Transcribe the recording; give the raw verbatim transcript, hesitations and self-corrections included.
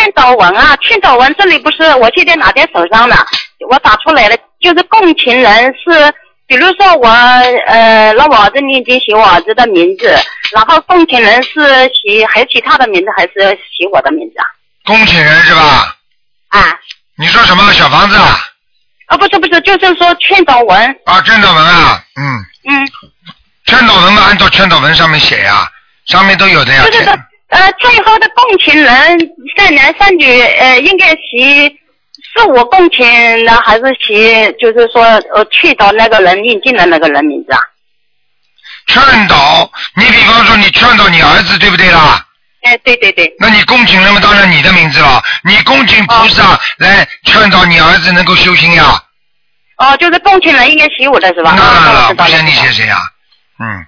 劝导文啊，劝导文这里不是我现在拿在手上的，我打出来了，就是共情人是，比如说我呃让我儿子念经写我儿子的名字，然后共情人是写还有其他的名字还是写我的名字啊？ 共情人是吧？ 啊。 你说什么小房子啊？ 啊不是不是，就是说劝导文。 啊，劝导文啊，嗯。 嗯。 劝导文嘛，按照劝导文上面写呀，上面都有的呀。 对对对，呃，最后的共情人善男善女，呃，应该写是我共情呢，还是写就是说呃劝导那个人念经的那个人名字啊？ 劝导，你比方说你劝导你儿子，对不对啦？ 哎，对对对。 那你共情人嘛，当然你的名字了，你恭请菩萨来劝导你儿子能够修心呀。 哦，就是共情人应该写我的是吧？ 当然了，不写你写谁呀？嗯。